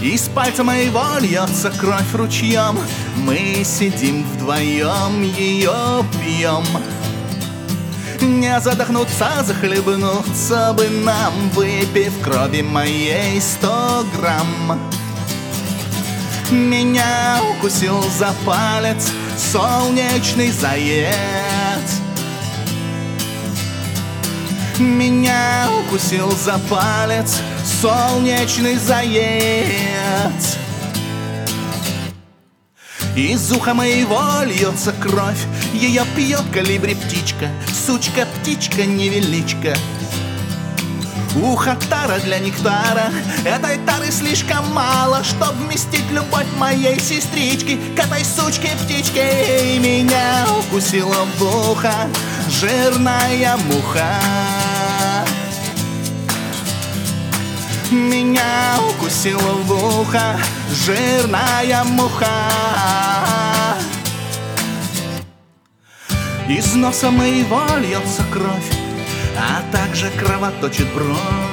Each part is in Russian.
Из пальца моего льется кровь ручьем. Мы сидим вдвоем, ее пьем. Не задохнуться, захлебнуться бы нам, выпив крови моей 100 грамм. Меня укусил за палец солнечный заец. Меня укусил за палец солнечный заец. Из уха моего льется кровь, ее пьет колибри птичка, сучка, птичка, невеличка. Ухо тара для нектара, этой тары слишком мало, чтоб вместить любовь моей сестрички к этой сучке, птичке. И меня укусила в ухо жирная муха. Меня укусила в ухо жирная муха. Из носа моего льется кровь, а также кровоточит бровь.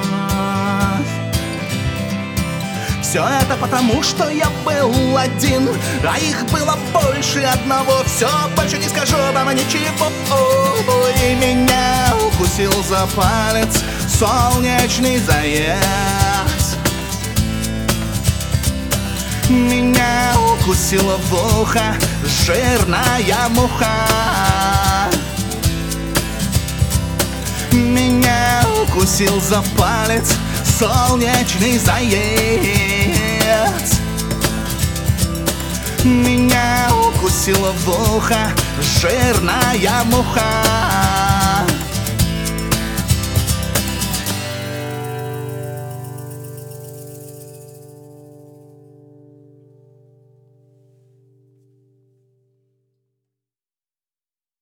Все это потому, что я был один, а их было больше одного. Все, больше не скажу вам ничего. И меня укусил за палец солнечный заец. Меня укусила в ухо жирная муха. Меня укусил за палец солнечный заец. Меня укусила в ухо жирная муха.